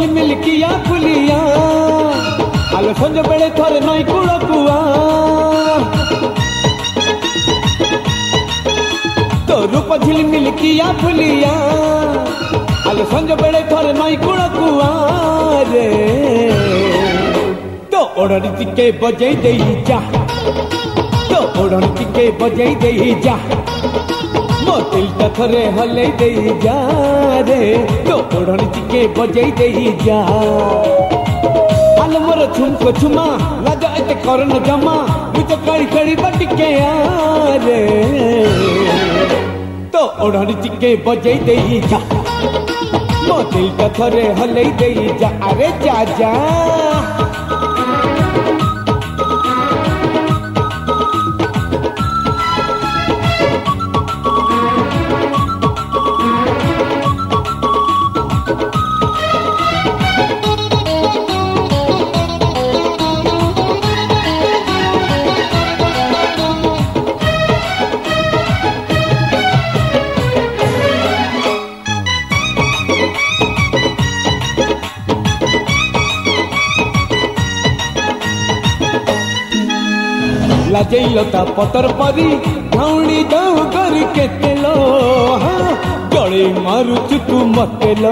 झिलमिल किया फुलिया आलो संज बेले थरे नई कूल कुआ तो रूप झिलमिल किया फुलिया आलो संज बेले थरे नई कूल कुआ रे तो ओढ़नी टिके बजई देई जा तो ओढ़नी टिके बजई देई जा मो दिलटा थरे हलई देई जा रे तो ओढ़नी टिके बजई देई जा आलो मोर झुमको झुमा लाजा एते करन जमा मुझे कड़ी कड़ी बटिके आ रे तो ओढ़नी टिके बजई देई जा मो दिलटा थरे हलई देई जा अरे जा जा लाजैलता पतर परी घाउणी जाऊ कर केतेलो हाँ गले मारुचु तू मतेलो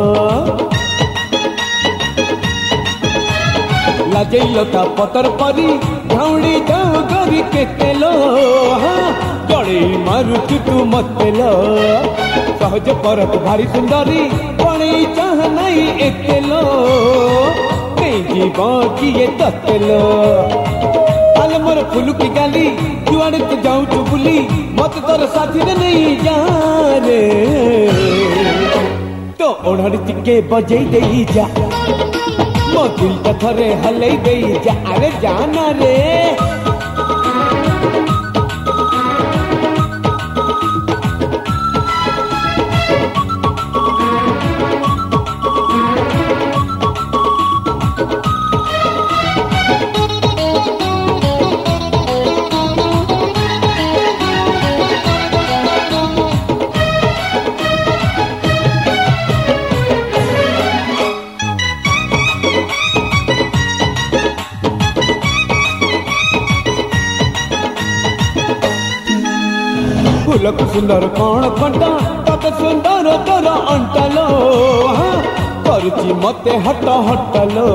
लाजैलता पतर परी घाउणी जाऊ कर केतेलो हाँ गले मारुचु तू मतेलो सहज परत भारी सुंदरी पणी चाह नहीं एतेलो कहीं जीव किए ततेलो आले मोर फुलु की गाली जुआड़े तो जाऊं तू बुली मत तोर साथी रे नहीं जा रे तो ओढ़नी टिके बजई देई जा मो दिलटा थरे हलई देई जा अरे जाना रे फूलक सुंदर कौन कंटा तत सुंदर तोर अंटलो हाँ करुची मते हट हटलो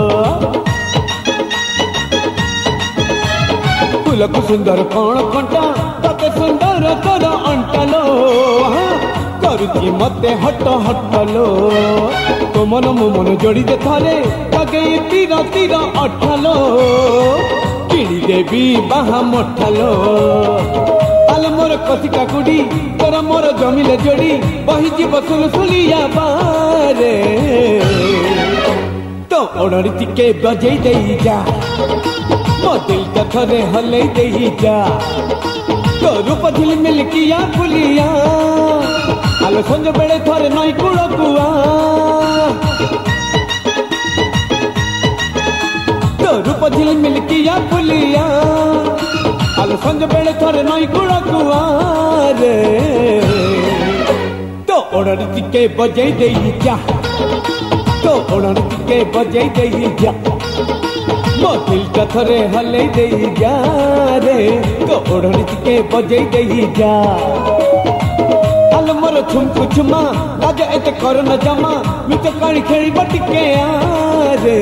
फूलक सुंदर कौन कंटा तत सुंदर तोर अंटलो हाँ करुची मते हट हटलो तो मन मो मन जोड़ी दे थरे लगे तीरा तीरा अठलो किणी देवी बाहा मठलो आलो मोर कथी काकुड़ी तोरा मोर जमिले जोड़ी बही जीव सुलसुलिया बारे तो ओढ़नी टिके बजई देई जा मो दिलटा थरे हलई देई जा तो रूप झिलमिल किया फुलिया आलो संज बेले थरे नई कूल कुआ तो रूप झिलमिल किया फुलिया आलो संज बेले थरे नई कूल कुआ रे तो ओढ़नी टिके बजई देई जा तो ओढ़नी टिके बजई देई जा मो दिलटा थरे हलई देई जा रे तो ओढ़नी टिके बजई देई जा आलो मोर झुमको झुमा लाजा एते करन जमा मुझे कड़ी खेड़ी बटिके आ रे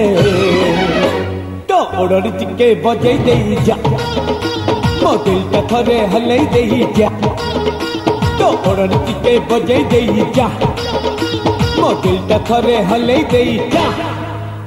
तो ओढ़नी टिके बजई देई जा मो दिलटा थरे हलई देई जा तो ओढ़नी टिके बजई देई जा मो दिलटा थरे हलई देई जा।